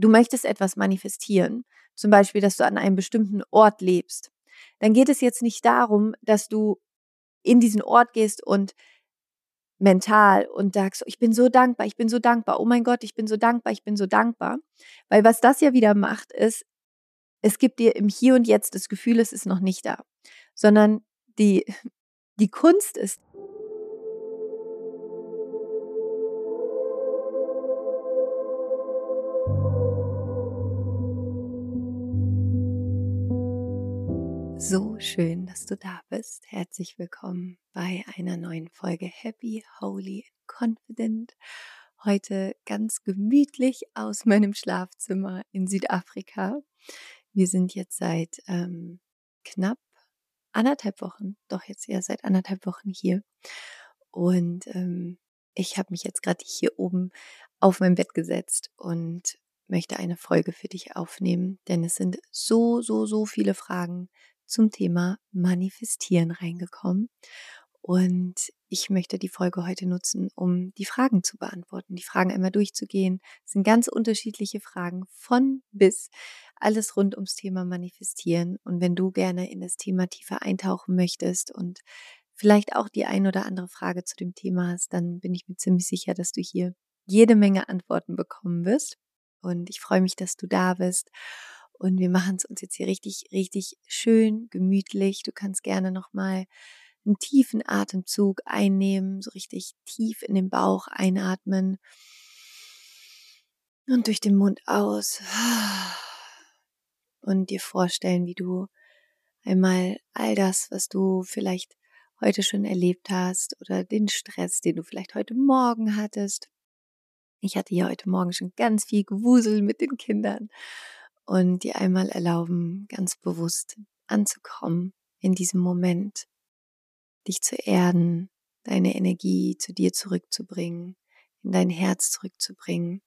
du möchtest etwas manifestieren, zum Beispiel, dass du an einem bestimmten Ort lebst, dann geht es jetzt nicht darum, dass du in diesen Ort gehst und mental und sagst, ich bin so dankbar, oh mein Gott, ich bin so dankbar. Weil was das ja wieder macht, ist, es gibt dir im Hier und Jetzt das Gefühl, es ist noch nicht da, sondern die Kunst ist, so schön, dass du da bist. Herzlich willkommen bei einer neuen Folge Happy, Holy and Confident. Heute ganz gemütlich aus meinem Schlafzimmer in Südafrika. Wir sind jetzt seit knapp anderthalb Wochen, doch jetzt eher seit anderthalb Wochen hier. Und ich habe mich jetzt gerade hier oben auf mein Bett gesetzt und möchte eine Folge für dich aufnehmen, denn es sind so viele Fragen zum Thema Manifestieren reingekommen. Und ich möchte die Folge heute nutzen, um die Fragen zu beantworten, die Fragen einmal durchzugehen. Es sind ganz unterschiedliche Fragen von bis, alles rund ums Thema Manifestieren. Und wenn du gerne in das Thema tiefer eintauchen möchtest und vielleicht auch die ein oder andere Frage zu dem Thema hast, dann bin ich mir ziemlich sicher, dass du hier jede Menge Antworten bekommen wirst. Und ich freue mich, dass du da bist. Und wir machen es uns jetzt hier richtig schön, gemütlich. Du kannst gerne nochmal einen tiefen Atemzug einnehmen, so richtig tief in den Bauch einatmen und durch den Mund aus. Und dir vorstellen, wie du einmal all das, was du vielleicht heute schon erlebt hast oder den Stress, den du vielleicht heute Morgen hattest. Ich hatte ja heute Morgen schon ganz viel Gewusel mit den Kindern und dir einmal erlauben, ganz bewusst anzukommen in diesem Moment, dich zu erden, deine Energie zu dir zurückzubringen, in dein Herz zurückzubringen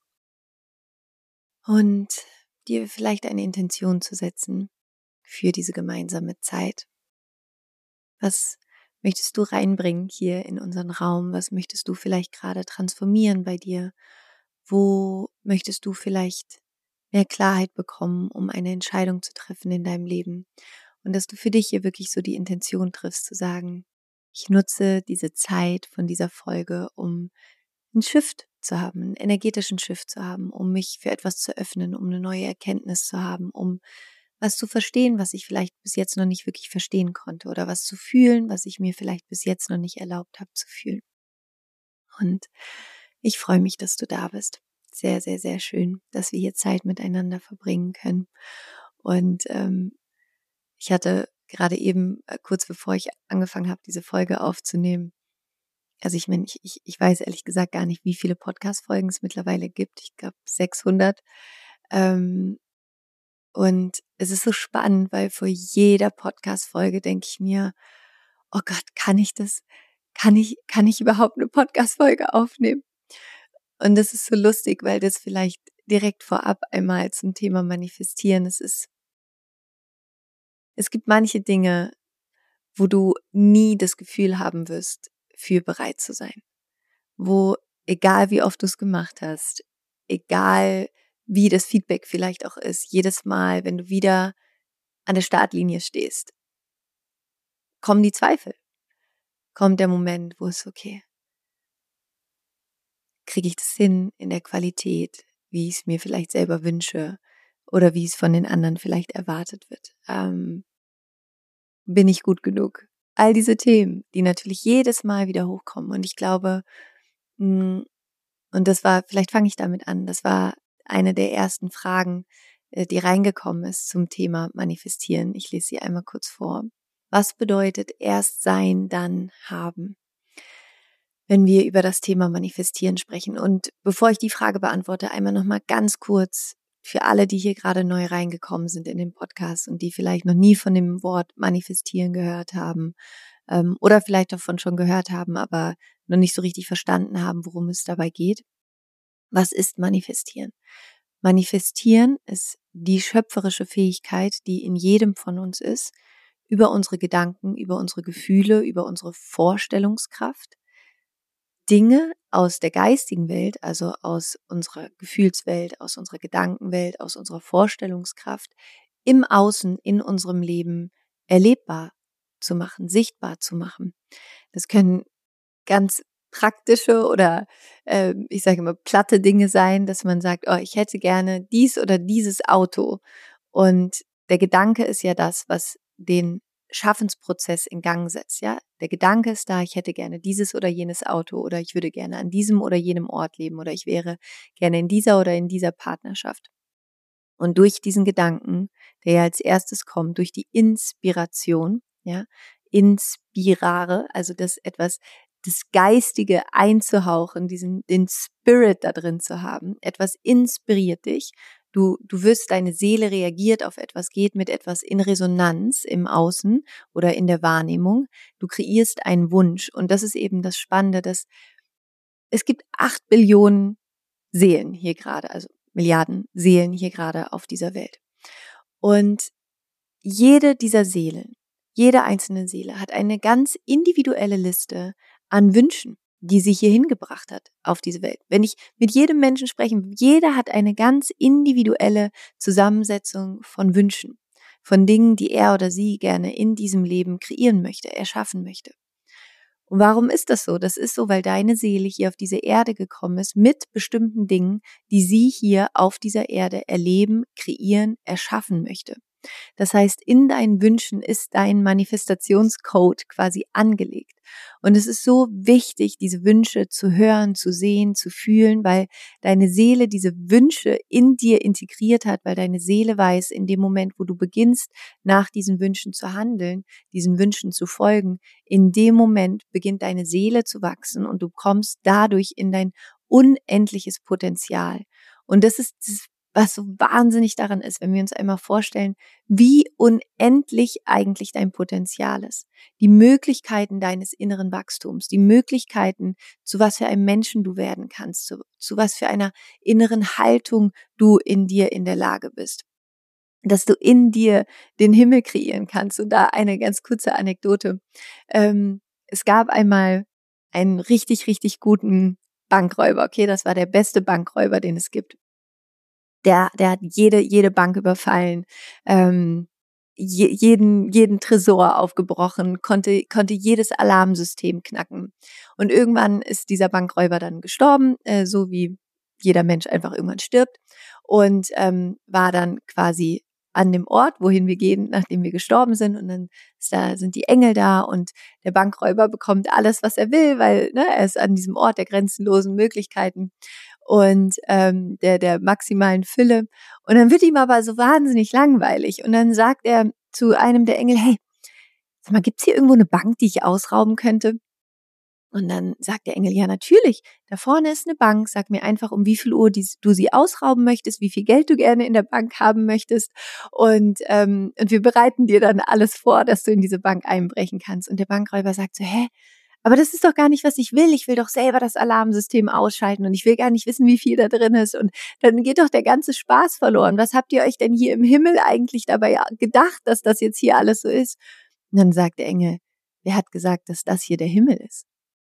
und dir vielleicht eine Intention zu setzen für diese gemeinsame Zeit. Was möchtest du reinbringen hier in unseren Raum? Was möchtest du vielleicht gerade transformieren bei dir? Wo möchtest du vielleicht mehr Klarheit bekommen, um eine Entscheidung zu treffen in deinem Leben? Und dass du für dich hier wirklich so die Intention triffst, zu sagen, ich nutze diese Zeit von dieser Folge, um einen Shift zu haben, einen energetischen Shift zu haben, um mich für etwas zu öffnen, um eine neue Erkenntnis zu haben, um was zu verstehen, was ich vielleicht bis jetzt noch nicht wirklich verstehen konnte oder was zu fühlen, was ich mir vielleicht bis jetzt noch nicht erlaubt habe zu fühlen. Und ich freue mich, dass du da bist. Sehr schön, dass wir hier Zeit miteinander verbringen können. Und ich hatte gerade eben, kurz bevor ich angefangen habe, diese Folge aufzunehmen, also ich meine, ich weiß ehrlich gesagt gar nicht, wie viele Podcast-Folgen es mittlerweile gibt. Ich glaube 600. Und es ist so spannend, weil vor jeder Podcast-Folge denke ich mir, oh Gott, kann ich das? Kann ich überhaupt eine Podcast-Folge aufnehmen? Und das ist so lustig, weil das vielleicht direkt vorab einmal zum Thema Manifestieren. Es gibt manche Dinge, wo du nie das Gefühl haben wirst, für bereit zu sein. Wo, egal wie oft du es gemacht hast, egal wie das Feedback vielleicht auch ist, jedes Mal, wenn du wieder an der Startlinie stehst, kommen die Zweifel. Kommt der Moment, wo es okay, kriege ich das hin in der Qualität, wie ich es mir vielleicht selber wünsche oder wie es von den anderen vielleicht erwartet wird. Bin ich gut genug? All diese Themen, die natürlich jedes Mal wieder hochkommen. Und ich glaube, und das war, vielleicht fange ich damit an, das war eine der ersten Fragen, die reingekommen ist zum Thema Manifestieren. Ich lese sie einmal kurz vor. Was bedeutet erst sein, dann haben, wenn wir über das Thema Manifestieren sprechen? Und bevor ich die Frage beantworte, einmal nochmal ganz kurz für alle, die hier gerade neu reingekommen sind in den Podcast und die vielleicht noch nie von dem Wort Manifestieren gehört haben oder vielleicht davon schon gehört haben, aber noch nicht so richtig verstanden haben, worum es dabei geht. Was ist Manifestieren? Manifestieren ist die schöpferische Fähigkeit, die in jedem von uns ist, über unsere Gedanken, über unsere Gefühle, über unsere Vorstellungskraft, Dinge aus der geistigen Welt, also aus unserer Gefühlswelt, aus unserer Gedankenwelt, aus unserer Vorstellungskraft im Außen, in unserem Leben erlebbar zu machen, sichtbar zu machen. Das können ganz praktische oder ich sage immer platte Dinge sein, dass man sagt, oh, ich hätte gerne dies oder dieses Auto. Und der Gedanke ist ja das, was den Schaffensprozess in Gang setzt. Ja, der Gedanke ist da, ich hätte gerne dieses oder jenes Auto oder ich würde gerne an diesem oder jenem Ort leben oder ich wäre gerne in dieser oder in dieser Partnerschaft. Und durch diesen Gedanken, der ja als erstes kommt, durch die Inspiration, ja, inspirare, also das Geistige einzuhauchen, den Spirit da drin zu haben. Etwas inspiriert dich. Du wirst, deine Seele reagiert auf etwas, geht mit etwas in Resonanz im Außen oder in der Wahrnehmung. Du kreierst einen Wunsch. Und das ist eben das Spannende, dass es gibt 8 Billionen Seelen hier gerade, also Milliarden Seelen hier gerade auf dieser Welt. Und jede dieser Seelen, jede einzelne Seele hat eine ganz individuelle Liste an Wünschen, die sie hier hingebracht hat auf diese Welt. Wenn ich mit jedem Menschen spreche, jeder hat eine ganz individuelle Zusammensetzung von Wünschen, von Dingen, die er oder sie gerne in diesem Leben kreieren möchte, erschaffen möchte. Und warum ist das so? Das ist so, weil deine Seele hier auf diese Erde gekommen ist mit bestimmten Dingen, die sie hier auf dieser Erde erleben, kreieren, erschaffen möchte. Das heißt, in deinen Wünschen ist dein Manifestationscode quasi angelegt. Und es ist so wichtig, diese Wünsche zu hören, zu sehen, zu fühlen, weil deine Seele diese Wünsche in dir integriert hat, weil deine Seele weiß, in dem Moment, wo du beginnst, nach diesen Wünschen zu handeln, diesen Wünschen zu folgen, in dem Moment beginnt deine Seele zu wachsen und du kommst dadurch in dein unendliches Potenzial. Und das ist das, was so wahnsinnig daran ist, wenn wir uns einmal vorstellen, wie unendlich eigentlich dein Potenzial ist. Die Möglichkeiten deines inneren Wachstums, die Möglichkeiten, zu was für einem Menschen du werden kannst, zu was für einer inneren Haltung du in dir in der Lage bist. Dass du in dir den Himmel kreieren kannst. Und da eine ganz kurze Anekdote. Es gab einmal einen richtig, richtig guten Bankräuber. Okay, das war der beste Bankräuber, den es gibt. Der hat jede Bank überfallen, jeden Tresor aufgebrochen, konnte jedes Alarmsystem knacken. Und irgendwann ist dieser Bankräuber dann gestorben, so wie jeder Mensch einfach irgendwann stirbt, und war dann quasi an dem Ort, wohin wir gehen, nachdem wir gestorben sind. Und dann sind die Engel da und der Bankräuber bekommt alles, was er will, weil er ist an diesem Ort der grenzenlosen Möglichkeiten und der maximalen Fülle. Und dann wird ihm aber so wahnsinnig langweilig. Und dann sagt er zu einem der Engel, hey, sag mal, gibt's hier irgendwo eine Bank, die ich ausrauben könnte? Und dann sagt der Engel, ja natürlich, da vorne ist eine Bank, sag mir einfach, um wie viel Uhr du sie ausrauben möchtest, wie viel Geld du gerne in der Bank haben möchtest, und wir bereiten dir dann alles vor, dass du in diese Bank einbrechen kannst. Und der Bankräuber sagt so, hä? Aber das ist doch gar nicht, was ich will. Ich will doch selber das Alarmsystem ausschalten und ich will gar nicht wissen, wie viel da drin ist. Und dann geht doch der ganze Spaß verloren. Was habt ihr euch denn hier im Himmel eigentlich dabei gedacht, dass das jetzt hier alles so ist? Und dann sagt der Engel, wer hat gesagt, dass das hier der Himmel ist?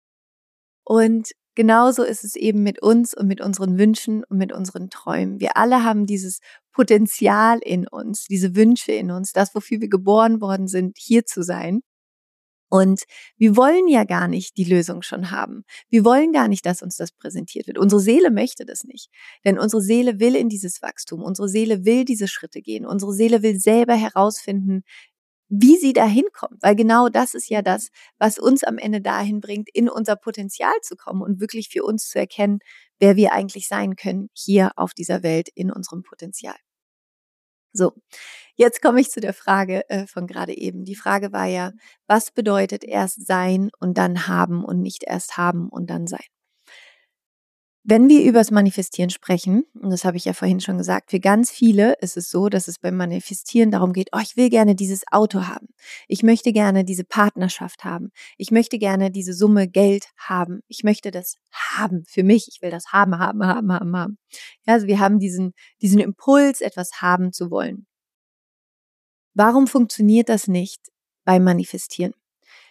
Und genauso ist es eben mit uns und mit unseren Wünschen und mit unseren Träumen. Wir alle haben dieses Potenzial in uns, diese Wünsche in uns, das, wofür wir geboren worden sind, hier zu sein. Und wir wollen ja gar nicht die Lösung schon haben. Wir wollen gar nicht, dass uns das präsentiert wird. Unsere Seele möchte das nicht. Denn unsere Seele will in dieses Wachstum. Unsere Seele will diese Schritte gehen. Unsere Seele will selber herausfinden, wie sie dahin kommt. Weil genau das ist ja das, was uns am Ende dahin bringt, in unser Potenzial zu kommen und wirklich für uns zu erkennen, wer wir eigentlich sein können hier auf dieser Welt in unserem Potenzial. So, jetzt komme ich zu der Frage von gerade eben. Die Frage war ja, was bedeutet erst sein und dann haben und nicht erst haben und dann sein? Wenn wir über das Manifestieren sprechen, und das habe ich ja vorhin schon gesagt, für ganz viele ist es so, dass es beim Manifestieren darum geht, oh, ich will gerne dieses Auto haben. Ich möchte gerne diese Partnerschaft haben. Ich möchte gerne diese Summe Geld haben. Ich möchte das haben für mich. Ich will das haben. Ja, also wir haben diesen Impuls, etwas haben zu wollen. Warum funktioniert das nicht beim Manifestieren?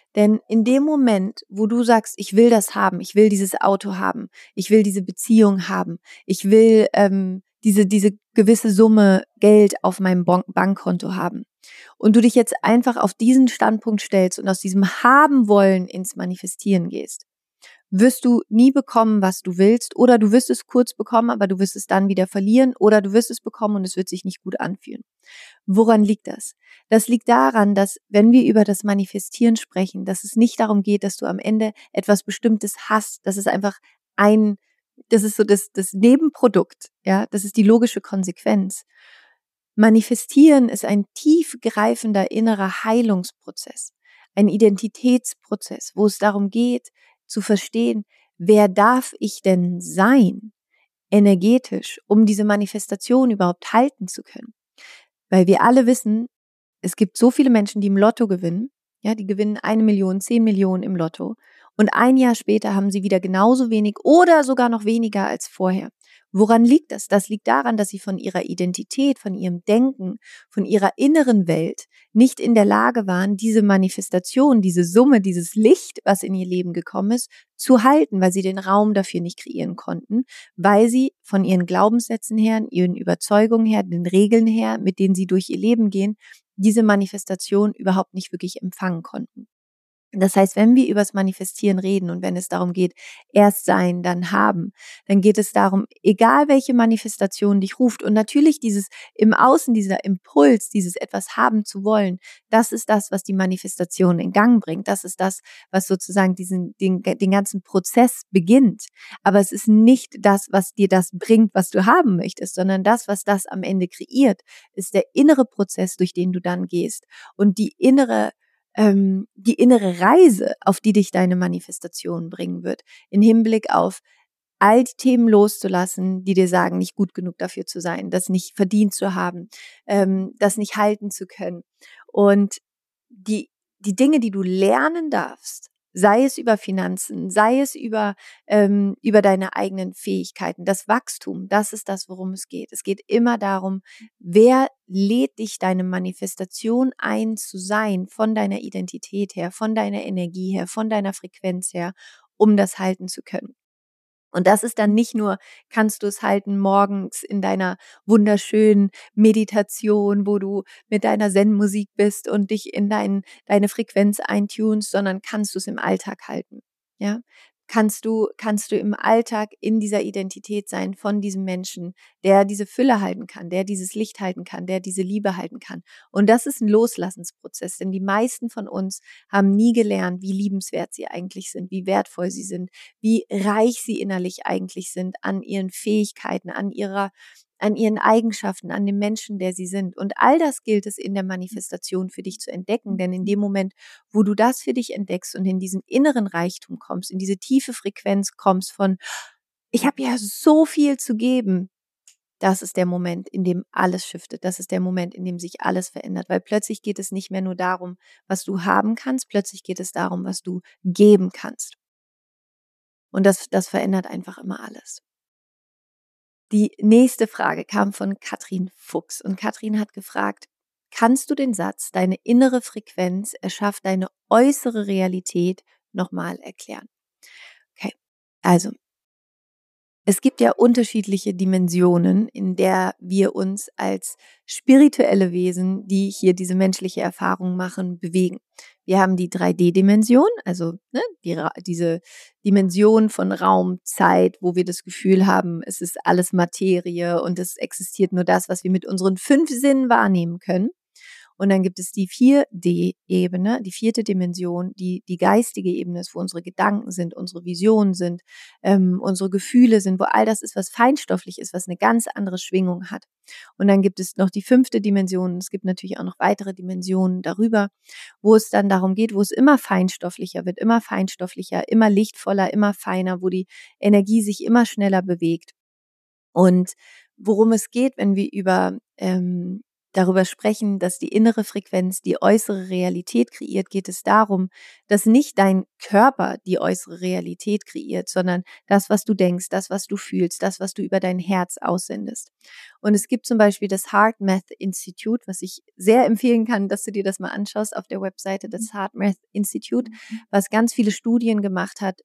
Denn in dem Moment, wo du sagst, ich will das haben, ich will dieses Auto haben, ich will diese Beziehung haben, ich will diese gewisse Summe Geld auf meinem Bankkonto haben und du dich jetzt einfach auf diesen Standpunkt stellst und aus diesem Haben wollen ins Manifestieren gehst, wirst du nie bekommen, was du willst, oder du wirst es kurz bekommen, aber du wirst es dann wieder verlieren, oder du wirst es bekommen und es wird sich nicht gut anfühlen. Woran liegt das? Das liegt daran, dass, wenn wir über das Manifestieren sprechen, dass es nicht darum geht, dass du am Ende etwas Bestimmtes hast. Das ist einfach das ist so das Nebenprodukt, ja, das ist die logische Konsequenz. Manifestieren ist ein tiefgreifender innerer Heilungsprozess, ein Identitätsprozess, wo es darum geht, zu verstehen, wer darf ich denn sein, energetisch, um diese Manifestation überhaupt halten zu können. Weil wir alle wissen, es gibt so viele Menschen, die im Lotto gewinnen, ja, die gewinnen 1 Million, 10 Millionen im Lotto und ein Jahr später haben sie wieder genauso wenig oder sogar noch weniger als vorher. Woran liegt das? Das liegt daran, dass sie von ihrer Identität, von ihrem Denken, von ihrer inneren Welt nicht in der Lage waren, diese Manifestation, diese Summe, dieses Licht, was in ihr Leben gekommen ist, zu halten, weil sie den Raum dafür nicht kreieren konnten, weil sie von ihren Glaubenssätzen her, ihren Überzeugungen her, den Regeln her, mit denen sie durch ihr Leben gehen, diese Manifestation überhaupt nicht wirklich empfangen konnten. Das heißt, wenn wir über das Manifestieren reden und wenn es darum geht, erst sein, dann haben, dann geht es darum, egal welche Manifestation dich ruft und natürlich dieses im Außen, dieser Impuls, dieses etwas haben zu wollen, das ist das, was die Manifestation in Gang bringt. Das ist das, was sozusagen den ganzen Prozess beginnt. Aber es ist nicht das, was dir das bringt, was du haben möchtest, sondern das, was das am Ende kreiert, ist der innere Prozess, durch den du dann gehst und die innere Reise, auf die dich deine Manifestation bringen wird, in Hinblick auf all die Themen loszulassen, die dir sagen, nicht gut genug dafür zu sein, das nicht verdient zu haben, das nicht halten zu können. Und die Dinge, die du lernen darfst, sei es über Finanzen, sei es über deine eigenen Fähigkeiten, das Wachstum, das ist das, worum es geht. Es geht immer darum, wer lädt dich deine Manifestation ein zu sein, von deiner Identität her, von deiner Energie her, von deiner Frequenz her, um das halten zu können. Und das ist dann nicht nur, kannst du es halten morgens in deiner wunderschönen Meditation, wo du mit deiner Zen-Musik bist und dich in deine Frequenz eintunst, sondern kannst du es im Alltag halten. Ja? Kannst du im Alltag in dieser Identität sein von diesem Menschen, der diese Fülle halten kann, der dieses Licht halten kann, der diese Liebe halten kann. Und das ist ein Loslassensprozess, denn die meisten von uns haben nie gelernt, wie liebenswert sie eigentlich sind, wie wertvoll sie sind, wie reich sie innerlich eigentlich sind an ihren Fähigkeiten, an ihren Eigenschaften, an dem Menschen, der sie sind. Und all das gilt es in der Manifestation für dich zu entdecken, denn in dem Moment, wo du das für dich entdeckst und in diesen inneren Reichtum kommst, in diese tiefe Frequenz kommst von, ich habe ja so viel zu geben, das ist der Moment, in dem alles shiftet. Das ist der Moment, in dem sich alles verändert, weil plötzlich geht es nicht mehr nur darum, was du haben kannst, plötzlich geht es darum, was du geben kannst. Und das verändert einfach immer alles. Die nächste Frage kam von Katrin Fuchs und Katrin hat gefragt, kannst du den Satz, deine innere Frequenz erschafft deine äußere Realität, nochmal erklären? Okay, also es gibt ja unterschiedliche Dimensionen, in der wir uns als spirituelle Wesen, die hier diese menschliche Erfahrung machen, bewegen. Wir haben die 3D-Dimension, also diese Dimension von Raum, Zeit, wo wir das Gefühl haben, es ist alles Materie und es existiert nur das, was wir mit unseren 5 Sinnen wahrnehmen können. Und dann gibt es die 4D-Ebene, die 4. Dimension, die geistige Ebene ist, wo unsere Gedanken sind, unsere Visionen sind, unsere Gefühle sind, wo all das ist, was feinstofflich ist, was eine ganz andere Schwingung hat. Und dann gibt es noch die 5. Dimension. Es gibt natürlich auch noch weitere Dimensionen darüber, wo es dann darum geht, wo es immer feinstofflicher wird, immer feinstofflicher, immer lichtvoller, immer feiner, wo die Energie sich immer schneller bewegt. Und worum es geht, wenn wir über darüber sprechen, dass die innere Frequenz die äußere Realität kreiert, geht es darum, dass nicht dein Körper die äußere Realität kreiert, sondern das, was du denkst, das, was du fühlst, das, was du über dein Herz aussendest. Und es gibt zum Beispiel das HeartMath Institute, was ich sehr empfehlen kann, dass du dir das mal anschaust auf der Webseite des HeartMath Institute, was ganz viele Studien gemacht hat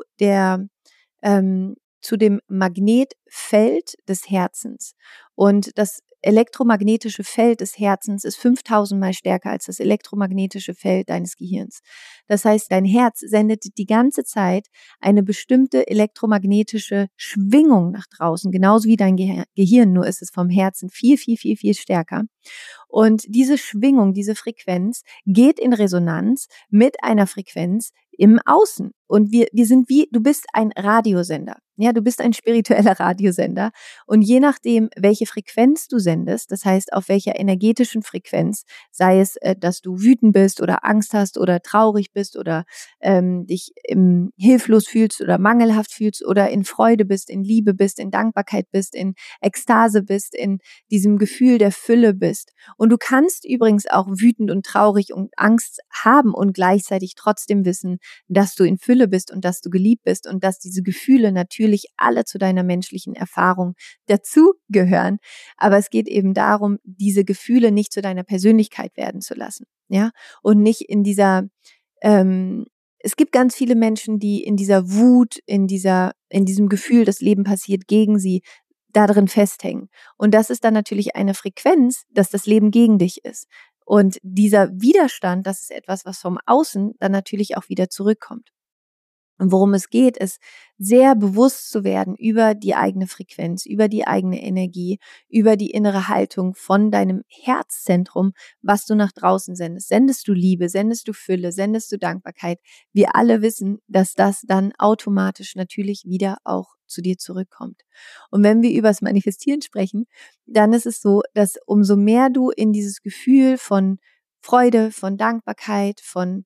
zu dem Magnetfeld des Herzens. Und das elektromagnetische Feld des Herzens ist 5000 Mal stärker als das elektromagnetische Feld deines Gehirns. Das heißt, dein Herz sendet die ganze Zeit eine bestimmte elektromagnetische Schwingung nach draußen, genauso wie dein Gehirn, nur ist es vom Herzen viel, viel, viel, viel stärker. Und diese Schwingung, diese Frequenz geht in Resonanz mit einer Frequenz im Außen. Und wir sind du bist ein Radiosender. Ja, du bist ein spiritueller Radiosender. Und je nachdem, welche Frequenz du sendest, das heißt, auf welcher energetischen Frequenz, sei es, dass du wütend bist oder Angst hast oder traurig bist oder dich hilflos fühlst oder mangelhaft fühlst oder in Freude bist, in Liebe bist, in Dankbarkeit bist, in Ekstase bist, in diesem Gefühl der Fülle bist. Und du kannst übrigens auch wütend und traurig und Angst haben und gleichzeitig trotzdem wissen, dass du in Fülle bist und dass du geliebt bist und dass diese Gefühle natürlich alle zu deiner menschlichen Erfahrung dazugehören. Aber es geht eben darum, diese Gefühle nicht zu deiner Persönlichkeit werden zu lassen, ja, und nicht in dieser es gibt ganz viele Menschen, die in dieser Wut, in diesem Gefühl, das Leben passiert gegen sie, da drin festhängen. Und das ist dann natürlich eine Frequenz, dass das Leben gegen dich ist. Und dieser Widerstand, das ist etwas, was vom Außen dann natürlich auch wieder zurückkommt. Und worum es geht, ist sehr bewusst zu werden über die eigene Frequenz, über die eigene Energie, über die innere Haltung von deinem Herzzentrum, was du nach draußen sendest. Sendest du Liebe, sendest du Fülle, sendest du Dankbarkeit. Wir alle wissen, dass das dann automatisch natürlich wieder auch zu dir zurückkommt. Und wenn wir über das Manifestieren sprechen, dann ist es so, dass umso mehr du in dieses Gefühl von Freude, von Dankbarkeit,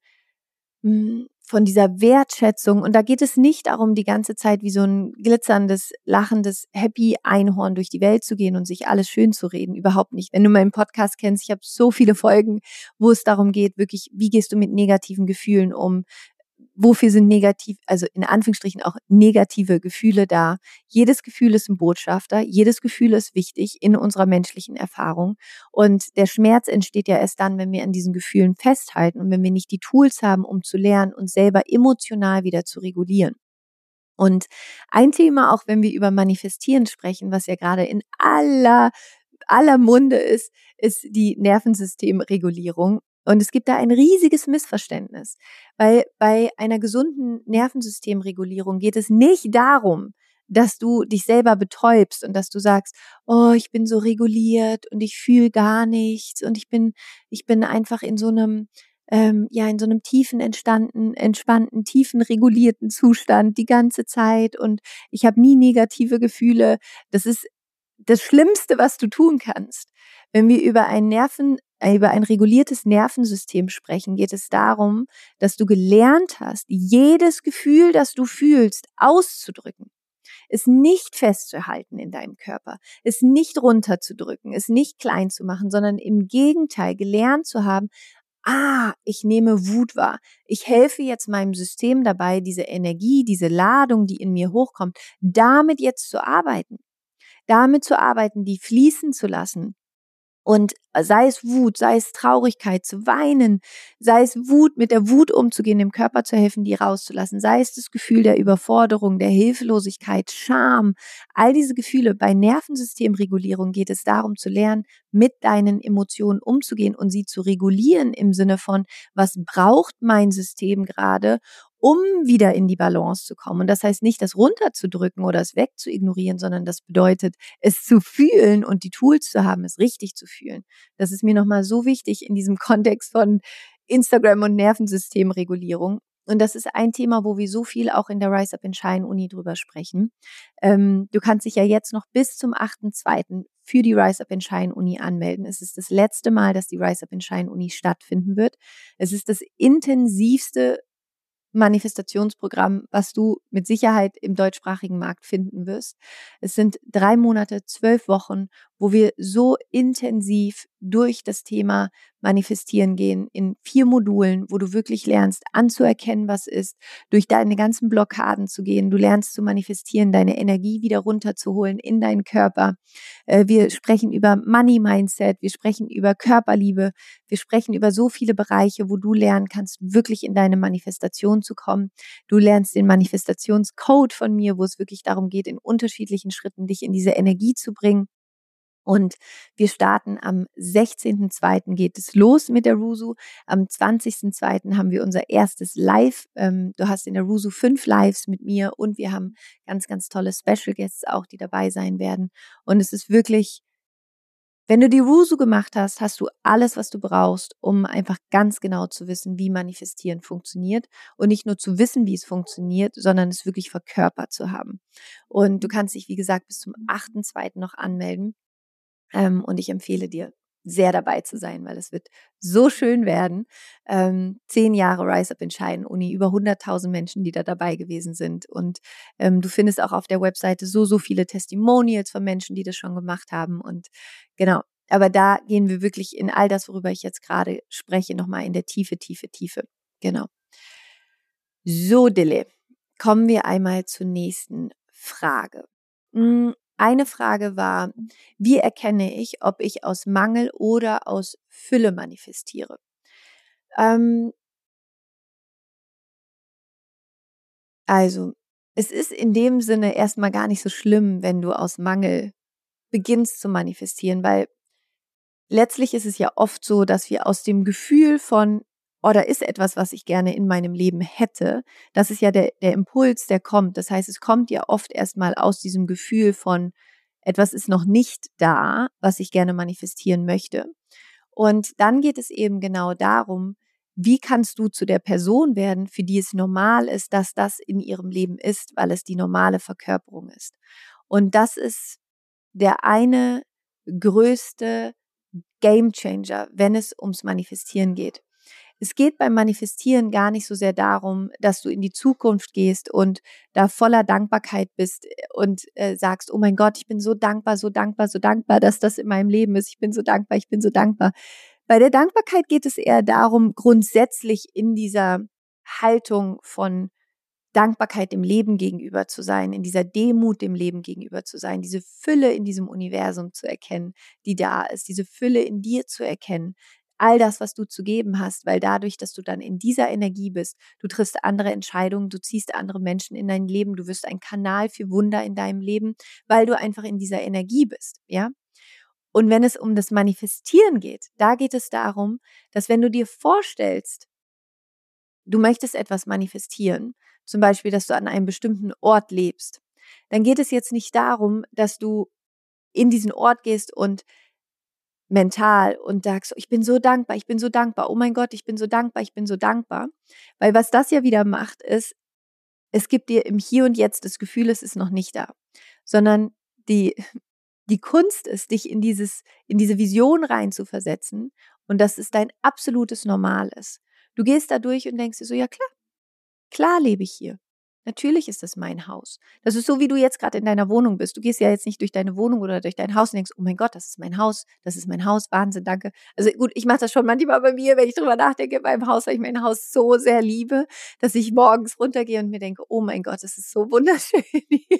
von dieser Wertschätzung. Und da geht es nicht darum, die ganze Zeit wie so ein glitzerndes, lachendes, happy Einhorn durch die Welt zu gehen und sich alles schön zu reden. Überhaupt nicht. Wenn du meinen Podcast kennst, ich habe so viele Folgen, wo es darum geht, wirklich, wie gehst du mit negativen Gefühlen um? Wofür sind also in Anführungsstrichen auch negative Gefühle da? Jedes Gefühl ist ein Botschafter, jedes Gefühl ist wichtig in unserer menschlichen Erfahrung. Und der Schmerz entsteht ja erst dann, wenn wir an diesen Gefühlen festhalten und wenn wir nicht die Tools haben, um zu lernen, uns selber emotional wieder zu regulieren. Und ein Thema, auch wenn wir über Manifestieren sprechen, was ja gerade in aller Munde ist die Nervensystemregulierung. Und es gibt da ein riesiges Missverständnis, weil bei einer gesunden Nervensystemregulierung geht es nicht darum, dass du dich selber betäubst und dass du sagst, oh, ich bin so reguliert und ich fühle gar nichts und ich bin einfach in so einem in so einem entspannten, tiefen regulierten Zustand die ganze Zeit und ich habe nie negative Gefühle. Das ist das Schlimmste, was du tun kannst. Wenn wir über über ein reguliertes Nervensystem sprechen, geht es darum, dass du gelernt hast, jedes Gefühl, das du fühlst, auszudrücken. Es nicht festzuhalten in deinem Körper, es nicht runterzudrücken, es nicht klein zu machen, sondern im Gegenteil gelernt zu haben, ich nehme Wut wahr. Ich helfe jetzt meinem System dabei, diese Energie, diese Ladung, die in mir hochkommt, damit jetzt zu arbeiten. Damit zu arbeiten, die fließen zu lassen. Und sei es Wut, sei es Traurigkeit, zu weinen, sei es Wut, mit der Wut umzugehen, dem Körper zu helfen, die rauszulassen, sei es das Gefühl der Überforderung, der Hilflosigkeit, Scham, all diese Gefühle. Bei Nervensystemregulierung geht es darum zu lernen, mit deinen Emotionen umzugehen und sie zu regulieren im Sinne von, was braucht mein System gerade, um wieder in die Balance zu kommen. Und das heißt nicht, das runterzudrücken oder es wegzuignorieren, sondern das bedeutet, es zu fühlen und die Tools zu haben, es richtig zu fühlen. Das ist mir nochmal so wichtig in diesem Kontext von Instagram und Nervensystemregulierung. Und das ist ein Thema, wo wir so viel auch in der Rise Up and Shine Uni drüber sprechen. Du kannst dich ja jetzt noch bis zum 8.2. für die Rise Up and Shine Uni anmelden. Es ist das letzte Mal, dass die Rise Up and Shine Uni stattfinden wird. Es ist das intensivste Manifestationsprogramm, was du mit Sicherheit im deutschsprachigen Markt finden wirst. Es sind 3 Monate, 12 Wochen, wo wir so intensiv durch das Thema Manifestieren gehen, in 4 Modulen, wo du wirklich lernst anzuerkennen, was ist, durch deine ganzen Blockaden zu gehen. Du lernst zu manifestieren, deine Energie wieder runterzuholen in deinen Körper. Wir sprechen über Money Mindset, wir sprechen über Körperliebe, wir sprechen über so viele Bereiche, wo du lernen kannst, wirklich in deine Manifestation zu kommen. Du lernst den Manifestationscode von mir, wo es wirklich darum geht, in unterschiedlichen Schritten dich in diese Energie zu bringen. Und wir starten am 16.02. geht es los mit der Rusu. Am 20.02. haben wir unser erstes Live. Du hast in der Rusu 5 Lives mit mir und wir haben ganz, ganz tolle Special Guests auch, die dabei sein werden. Und es ist wirklich, wenn du die Rusu gemacht hast, hast du alles, was du brauchst, um einfach ganz genau zu wissen, wie Manifestieren funktioniert. Und nicht nur zu wissen, wie es funktioniert, sondern es wirklich verkörpert zu haben. Und du kannst dich, wie gesagt, bis zum 8.02. noch anmelden. Und ich empfehle dir, sehr dabei zu sein, weil es wird so schön werden. 10 Jahre Rise Up Entscheiden Uni, über 100.000 Menschen, die da dabei gewesen sind. Und du findest auch auf der Webseite so viele Testimonials von Menschen, die das schon gemacht haben. Und genau, aber da gehen wir wirklich in all das, worüber ich jetzt gerade spreche, nochmal in der Tiefe. Genau. So, Dille, kommen wir einmal zur nächsten Frage. Eine Frage war, wie erkenne ich, ob ich aus Mangel oder aus Fülle manifestiere? Also, es ist in dem Sinne erstmal gar nicht so schlimm, wenn du aus Mangel beginnst zu manifestieren, weil letztlich ist es ja oft so, dass wir aus dem Gefühl von, oh, da ist etwas, was ich gerne in meinem Leben hätte, das ist ja der Impuls, der kommt. Das heißt, es kommt ja oft erstmal aus diesem Gefühl von, etwas ist noch nicht da, was ich gerne manifestieren möchte. Und dann geht es eben genau darum, wie kannst du zu der Person werden, für die es normal ist, dass das in ihrem Leben ist, weil es die normale Verkörperung ist. Und das ist der eine größte Gamechanger, wenn es ums Manifestieren geht. Es geht beim Manifestieren gar nicht so sehr darum, dass du in die Zukunft gehst und da voller Dankbarkeit bist und sagst, oh mein Gott, ich bin so dankbar, dass das in meinem Leben ist. Ich bin so dankbar. Bei der Dankbarkeit geht es eher darum, grundsätzlich in dieser Haltung von Dankbarkeit dem Leben gegenüber zu sein, in dieser Demut dem Leben gegenüber zu sein, diese Fülle in diesem Universum zu erkennen, die da ist, diese Fülle in dir zu erkennen, all das, was du zu geben hast, weil dadurch, dass du dann in dieser Energie bist, du triffst andere Entscheidungen, du ziehst andere Menschen in dein Leben, du wirst ein Kanal für Wunder in deinem Leben, weil du einfach in dieser Energie bist, ja? Und wenn es um das Manifestieren geht, da geht es darum, dass wenn du dir vorstellst, du möchtest etwas manifestieren, zum Beispiel, dass du an einem bestimmten Ort lebst, dann geht es jetzt nicht darum, dass du in diesen Ort gehst und mental und sagst, ich bin so dankbar, oh mein Gott, ich bin so dankbar. Weil was das ja wieder macht, ist, es gibt dir im Hier und Jetzt das Gefühl, es ist noch nicht da, sondern die Kunst ist, dich in diese Vision reinzuversetzen und dass es dein absolutes Normal ist. Du gehst da durch und denkst dir so, ja klar lebe ich hier. Natürlich ist das mein Haus. Das ist so, wie du jetzt gerade in deiner Wohnung bist. Du gehst ja jetzt nicht durch deine Wohnung oder durch dein Haus und denkst, oh mein Gott, das ist mein Haus, Wahnsinn, danke. Also gut, ich mache das schon manchmal bei mir, wenn ich drüber nachdenke beim Haus, weil ich mein Haus so sehr liebe, dass ich morgens runtergehe und mir denke, oh mein Gott, das ist so wunderschön hier.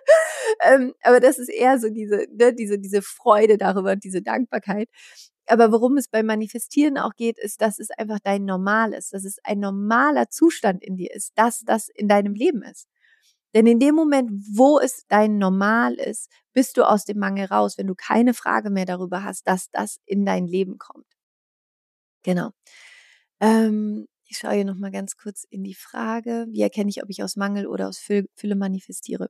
Aber das ist eher so diese Freude darüber und diese Dankbarkeit. Aber worum es beim Manifestieren auch geht, ist, dass es einfach dein Normal ist, dass es ein normaler Zustand in dir ist, dass das in deinem Leben ist. Denn in dem Moment, wo es dein Normal ist, bist du aus dem Mangel raus, wenn du keine Frage mehr darüber hast, dass das in dein Leben kommt. Genau. Ich schaue hier nochmal ganz kurz in die Frage, wie erkenne ich, ob ich aus Mangel oder aus Fülle manifestiere?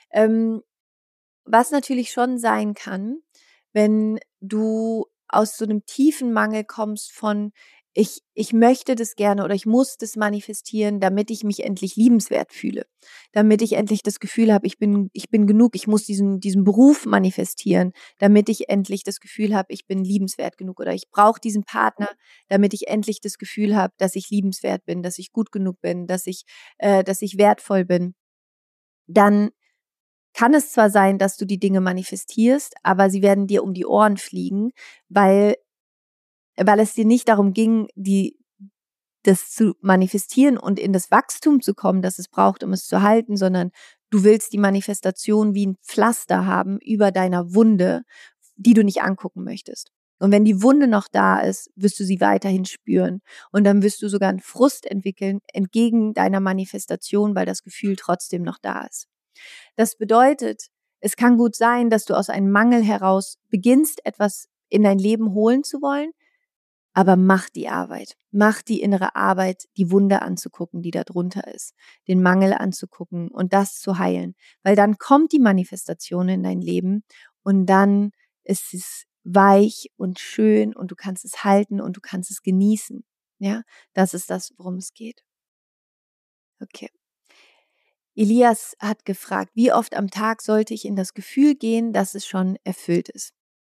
Was natürlich schon sein kann, wenn du aus so einem tiefen Mangel kommst von: „Ich möchte das gerne oder ich muss das manifestieren, damit ich mich endlich liebenswert fühle, damit ich endlich das Gefühl habe, ich bin genug, ich muss diesen Beruf manifestieren, damit ich endlich das Gefühl habe, ich bin liebenswert genug oder ich brauche diesen Partner, damit ich endlich das Gefühl habe, dass ich liebenswert bin, dass ich gut genug bin, dass ich wertvoll bin.“ Dann kann es zwar sein, dass du die Dinge manifestierst, aber sie werden dir um die Ohren fliegen, weil es dir nicht darum ging, das zu manifestieren und in das Wachstum zu kommen, das es braucht, um es zu halten, sondern du willst die Manifestation wie ein Pflaster haben über deiner Wunde, die du nicht angucken möchtest. Und wenn die Wunde noch da ist, wirst du sie weiterhin spüren. Und dann wirst du sogar einen Frust entwickeln entgegen deiner Manifestation, weil das Gefühl trotzdem noch da ist. Das bedeutet, es kann gut sein, dass du aus einem Mangel heraus beginnst, etwas in dein Leben holen zu wollen, aber mach die Arbeit. Mach die innere Arbeit, die Wunde anzugucken, die da drunter ist, den Mangel anzugucken und das zu heilen. Weil dann kommt die Manifestation in dein Leben und dann ist es weich und schön und du kannst es halten und du kannst es genießen. Ja, das ist das, worum es geht. Okay. Elias hat gefragt, wie oft am Tag sollte ich in das Gefühl gehen, dass es schon erfüllt ist?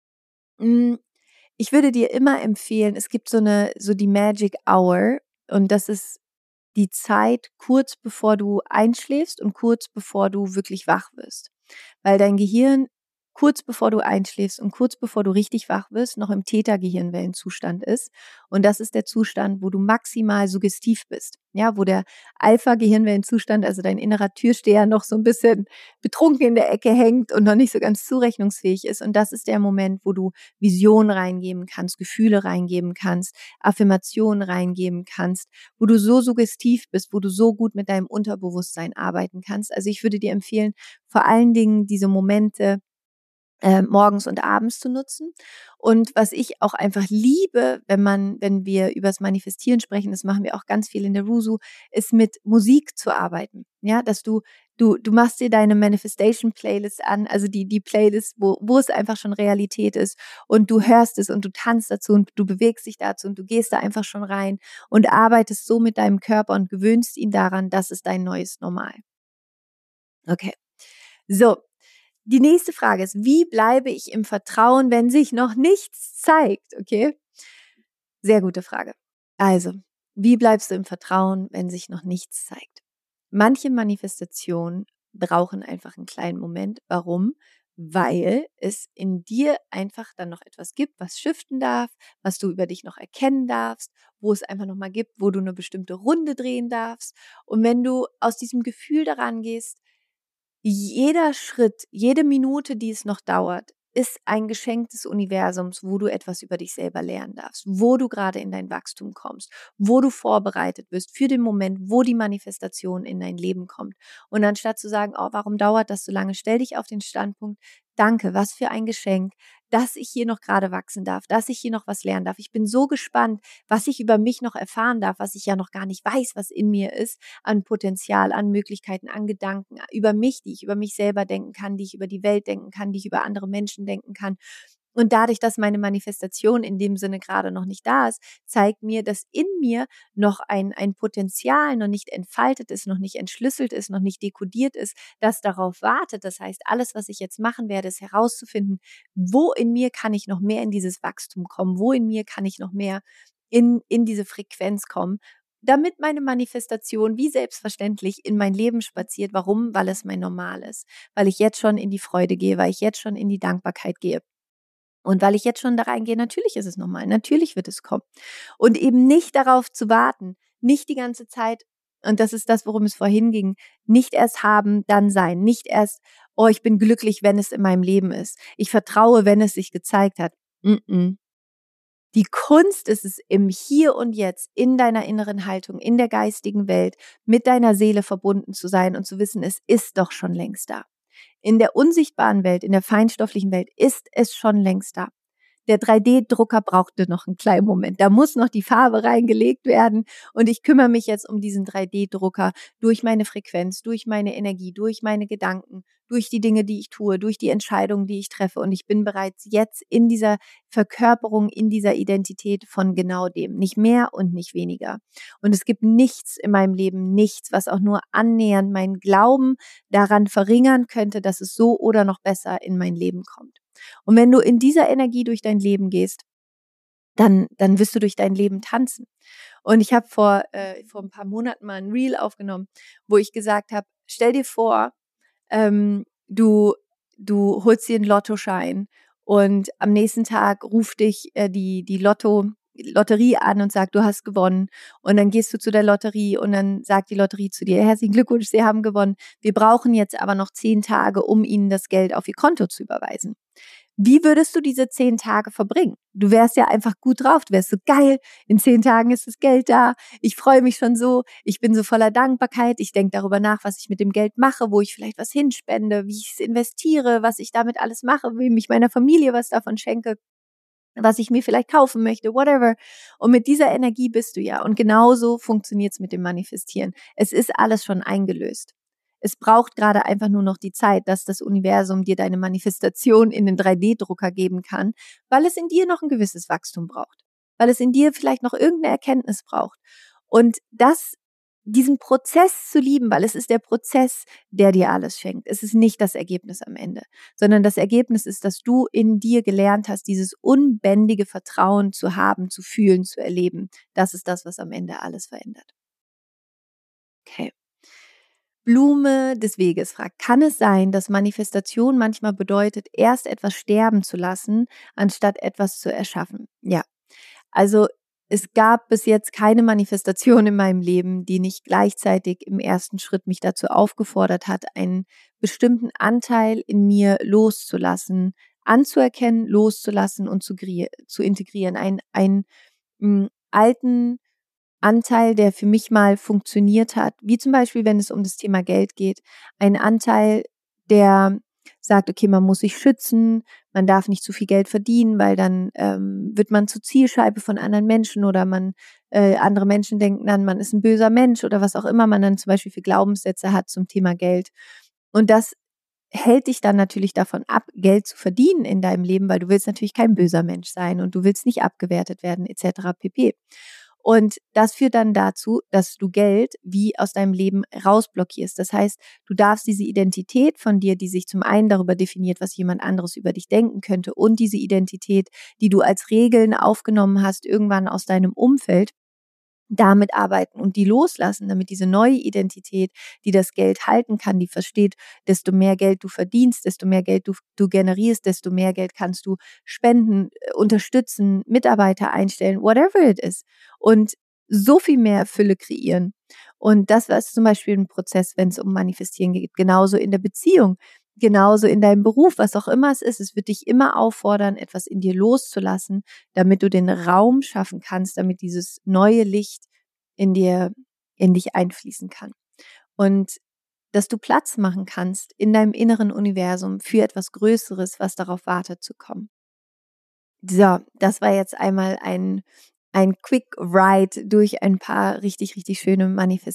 Ich würde dir immer empfehlen, es gibt so die Magic Hour und das ist die Zeit kurz bevor du einschläfst und kurz bevor du wirklich wach wirst. Weil dein Gehirn kurz bevor du einschläfst und kurz bevor du richtig wach wirst, noch im Theta-Gehirnwellenzustand ist. Und das ist der Zustand, wo du maximal suggestiv bist. Ja, wo der Alpha-Gehirnwellenzustand, also dein innerer Türsteher, noch so ein bisschen betrunken in der Ecke hängt und noch nicht so ganz zurechnungsfähig ist. Und das ist der Moment, wo du Visionen reingeben kannst, Gefühle reingeben kannst, Affirmationen reingeben kannst, wo du so suggestiv bist, wo du so gut mit deinem Unterbewusstsein arbeiten kannst. Also ich würde dir empfehlen, vor allen Dingen diese Momente morgens und abends zu nutzen. Und was ich auch einfach liebe, wenn wir über das Manifestieren sprechen, das machen wir auch ganz viel in der Rusu, ist mit Musik zu arbeiten. Ja, dass du machst dir deine Manifestation-Playlist an, also die Playlist, wo es einfach schon Realität ist und du hörst es und du tanzt dazu und du bewegst dich dazu und du gehst da einfach schon rein und arbeitest so mit deinem Körper und gewöhnst ihn daran, das ist dein neues Normal. Okay. So, die nächste Frage ist, wie bleibe ich im Vertrauen, wenn sich noch nichts zeigt? Okay, sehr gute Frage. Also, wie bleibst du im Vertrauen, wenn sich noch nichts zeigt? Manche Manifestationen brauchen einfach einen kleinen Moment. Warum? Weil es in dir einfach dann noch etwas gibt, was shiften darf, was du über dich noch erkennen darfst, wo es einfach noch mal gibt, wo du eine bestimmte Runde drehen darfst. Und wenn du aus diesem Gefühl daran gehst, jeder Schritt, jede Minute, die es noch dauert, ist ein Geschenk des Universums, wo du etwas über dich selber lernen darfst, wo du gerade in dein Wachstum kommst, wo du vorbereitet wirst für den Moment, wo die Manifestation in dein Leben kommt. Und anstatt zu sagen, oh, warum dauert das so lange, stell dich auf den Standpunkt, danke, was für ein Geschenk, dass ich hier noch gerade wachsen darf, dass ich hier noch was lernen darf. Ich bin so gespannt, was ich über mich noch erfahren darf, was ich ja noch gar nicht weiß, was in mir ist, an Potenzial, an Möglichkeiten, an Gedanken über mich, die ich über mich selber denken kann, die ich über die Welt denken kann, die ich über andere Menschen denken kann. Und dadurch, dass meine Manifestation in dem Sinne gerade noch nicht da ist, zeigt mir, dass in mir noch ein Potenzial noch nicht entfaltet ist, noch nicht entschlüsselt ist, noch nicht dekodiert ist, das darauf wartet. Das heißt, alles, was ich jetzt machen werde, ist herauszufinden, wo in mir kann ich noch mehr in dieses Wachstum kommen, wo in mir kann ich noch mehr in diese Frequenz kommen, damit meine Manifestation wie selbstverständlich in mein Leben spaziert. Warum? Weil es mein Normal ist, weil ich jetzt schon in die Freude gehe, weil ich jetzt schon in die Dankbarkeit gehe. Und weil ich jetzt schon da reingehe, natürlich ist es normal, natürlich wird es kommen. Und eben nicht darauf zu warten, nicht die ganze Zeit, und das ist das, worum es vorhin ging, nicht erst haben, dann sein, nicht erst, oh, ich bin glücklich, wenn es in meinem Leben ist. Ich vertraue, wenn es sich gezeigt hat. Die Kunst ist es, im Hier und Jetzt, in deiner inneren Haltung, in der geistigen Welt, mit deiner Seele verbunden zu sein und zu wissen, es ist doch schon längst da. In der unsichtbaren Welt, in der feinstofflichen Welt ist es schon längst da. Der 3D-Drucker brauchte noch einen kleinen Moment. Da muss noch die Farbe reingelegt werden und ich kümmere mich jetzt um diesen 3D-Drucker durch meine Frequenz, durch meine Energie, durch meine Gedanken, durch die Dinge, die ich tue, durch die Entscheidungen, die ich treffe und ich bin bereits jetzt in dieser Verkörperung, in dieser Identität von genau dem. Nicht mehr und nicht weniger. Und es gibt nichts in meinem Leben, nichts, was auch nur annähernd meinen Glauben daran verringern könnte, dass es so oder noch besser in mein Leben kommt. Und wenn du in dieser Energie durch dein Leben gehst, dann wirst du durch dein Leben tanzen. Und ich habe vor ein paar Monaten mal ein Reel aufgenommen, wo ich gesagt habe, stell dir vor, du holst dir einen Lottoschein und am nächsten Tag ruft dich die Lotterie an und sagt, du hast gewonnen. Und dann gehst du zu der Lotterie und dann sagt die Lotterie zu dir, herzlichen Glückwunsch, Sie haben gewonnen. Wir brauchen jetzt aber noch 10 Tage, um Ihnen das Geld auf Ihr Konto zu überweisen. Wie würdest du diese 10 Tage verbringen? Du wärst ja einfach gut drauf. Du wärst so geil. In 10 Tagen ist das Geld da. Ich freue mich schon so. Ich bin so voller Dankbarkeit. Ich denke darüber nach, was ich mit dem Geld mache, wo ich vielleicht was hinspende, wie ich es investiere, was ich damit alles mache, wem ich meiner Familie was davon schenke, was ich mir vielleicht kaufen möchte, whatever. Und mit dieser Energie bist du ja. Und genauso funktioniert es mit dem Manifestieren. Es ist alles schon eingelöst. Es braucht gerade einfach nur noch die Zeit, dass das Universum dir deine Manifestation in den 3D-Drucker geben kann, weil es in dir noch ein gewisses Wachstum braucht. Weil es in dir vielleicht noch irgendeine Erkenntnis braucht. Und diesen Prozess zu lieben, weil es ist der Prozess, der dir alles schenkt. Es ist nicht das Ergebnis am Ende, sondern das Ergebnis ist, dass du in dir gelernt hast, dieses unbändige Vertrauen zu haben, zu fühlen, zu erleben. Das ist das, was am Ende alles verändert. Okay. Blume des Weges fragt, kann es sein, dass Manifestation manchmal bedeutet, erst etwas sterben zu lassen, anstatt etwas zu erschaffen? Ja, also es gab bis jetzt keine Manifestation in meinem Leben, die nicht gleichzeitig im ersten Schritt mich dazu aufgefordert hat, einen bestimmten Anteil in mir loszulassen, anzuerkennen, loszulassen und zu integrieren. Einen alten Anteil, der für mich mal funktioniert hat, wie zum Beispiel, wenn es um das Thema Geld geht, ein Anteil, der sagt, okay, man muss sich schützen, man darf nicht zu viel Geld verdienen, weil dann wird man zur Zielscheibe von anderen Menschen oder andere Menschen denken dann, man ist ein böser Mensch oder was auch immer man dann zum Beispiel für Glaubenssätze hat zum Thema Geld. Und das hält dich dann natürlich davon ab, Geld zu verdienen in deinem Leben, weil du willst natürlich kein böser Mensch sein und du willst nicht abgewertet werden etc. pp. Und das führt dann dazu, dass du Geld wie aus deinem Leben rausblockierst. Das heißt, du darfst diese Identität von dir, die sich zum einen darüber definiert, was jemand anderes über dich denken könnte, und diese Identität, die du als Regeln aufgenommen hast, irgendwann aus deinem Umfeld, damit arbeiten und die loslassen, damit diese neue Identität, die das Geld halten kann, die versteht, desto mehr Geld du verdienst, desto mehr Geld du generierst, desto mehr Geld kannst du spenden, unterstützen, Mitarbeiter einstellen, whatever it is. Und so viel mehr Fülle kreieren. Und das ist zum Beispiel ein Prozess, wenn es um Manifestieren geht. Genauso in der Beziehung, genauso in deinem Beruf, was auch immer es ist. Es wird dich immer auffordern, etwas in dir loszulassen, damit du den Raum schaffen kannst, damit dieses neue Licht in dich einfließen kann. Und dass du Platz machen kannst in deinem inneren Universum für etwas Größeres, was darauf wartet zu kommen. So, das war jetzt einmal ein Quick Ride durch ein paar richtig, richtig schöne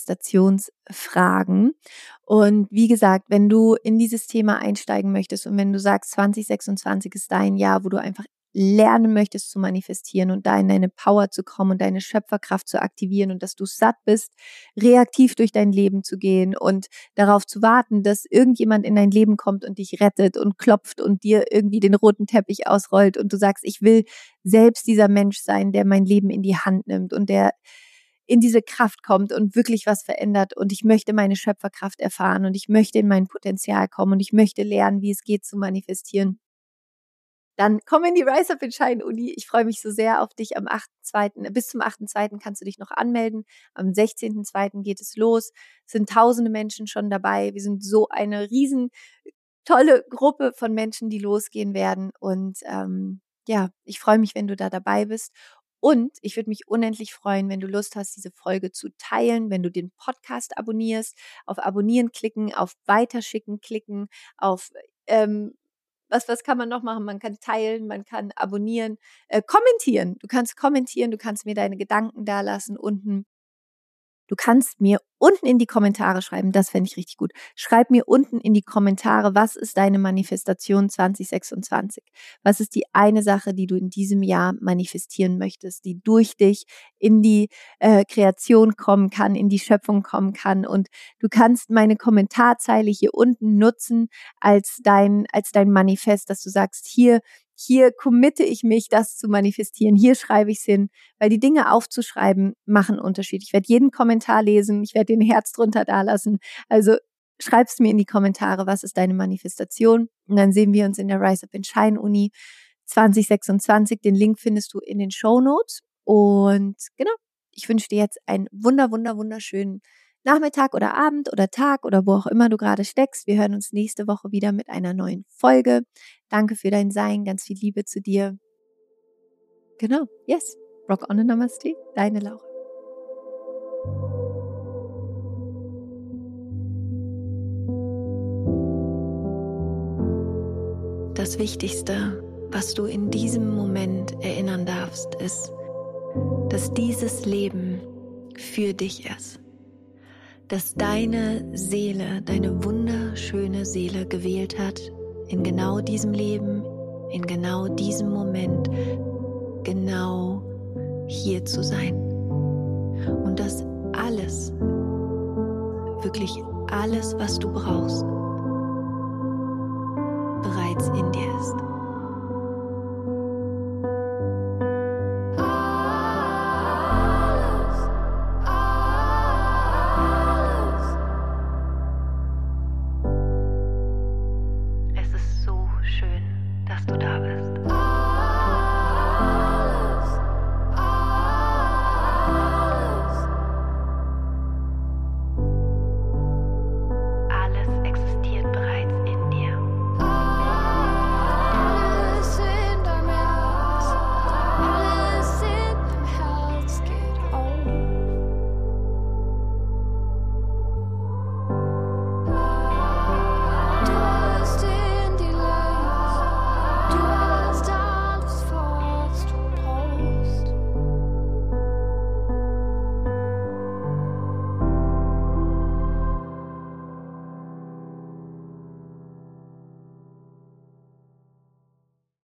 Manifestationsfragen. Und wie gesagt, wenn du in dieses Thema einsteigen möchtest und wenn du sagst, 2026 ist dein Jahr, wo du einfach lernen möchtest zu manifestieren und da in deine Power zu kommen und deine Schöpferkraft zu aktivieren und dass du satt bist, reaktiv durch dein Leben zu gehen und darauf zu warten, dass irgendjemand in dein Leben kommt und dich rettet und klopft und dir irgendwie den roten Teppich ausrollt und du sagst, ich will selbst dieser Mensch sein, der mein Leben in die Hand nimmt und der in diese Kraft kommt und wirklich was verändert und ich möchte meine Schöpferkraft erfahren und ich möchte in mein Potenzial kommen und ich möchte lernen, wie es geht zu manifestieren. Dann komm in die Rise Up and Shine Uni. Ich freue mich so sehr auf dich am 8.2. Bis zum 8.2. kannst du dich noch anmelden. Am 16.2. geht es los. Es sind tausende Menschen schon dabei. Wir sind so eine riesen tolle Gruppe von Menschen, die losgehen werden. Und ja, ich freue mich, wenn du da dabei bist. Und ich würde mich unendlich freuen, wenn du Lust hast, diese Folge zu teilen, wenn du den Podcast abonnierst, auf Abonnieren klicken, auf Weiterschicken klicken, auf was kann man noch machen? Man kann teilen, man kann abonnieren, kommentieren. Du kannst kommentieren, du kannst mir deine Gedanken dalassen unten. Du kannst mir unten in die Kommentare schreiben, das fände ich richtig gut. Schreib mir unten in die Kommentare, was ist deine Manifestation 2026? Was ist die eine Sache, die du in diesem Jahr manifestieren möchtest, die durch dich in die Kreation kommen kann, in die Schöpfung kommen kann? Und du kannst meine Kommentarzeile hier unten nutzen als dein Manifest, dass du sagst, hier committe ich mich, das zu manifestieren. Hier schreibe ich es hin, weil die Dinge aufzuschreiben machen einen Unterschied. Ich werde jeden Kommentar lesen, ich werde den Herz drunter dalassen. Also schreibst mir in die Kommentare, was ist deine Manifestation, und dann sehen wir uns in der Rise Up and Shine Uni 2026. Den Link findest du in den Shownotes. Und genau, ich wünsche dir jetzt einen wunderschönen Nachmittag oder Abend oder Tag oder wo auch immer du gerade steckst. Wir hören uns nächste Woche wieder mit einer neuen Folge. Danke für dein Sein, ganz viel Liebe zu dir. Genau, yes. Rock on and Namaste, deine Laura. Das Wichtigste, was du in diesem Moment erinnern darfst, ist, dass dieses Leben für dich ist. Dass deine Seele, deine wunderschöne Seele gewählt hat, in genau diesem Leben, in genau diesem Moment, genau hier zu sein. Und dass alles, wirklich alles, was du brauchst, bereits in dir ist.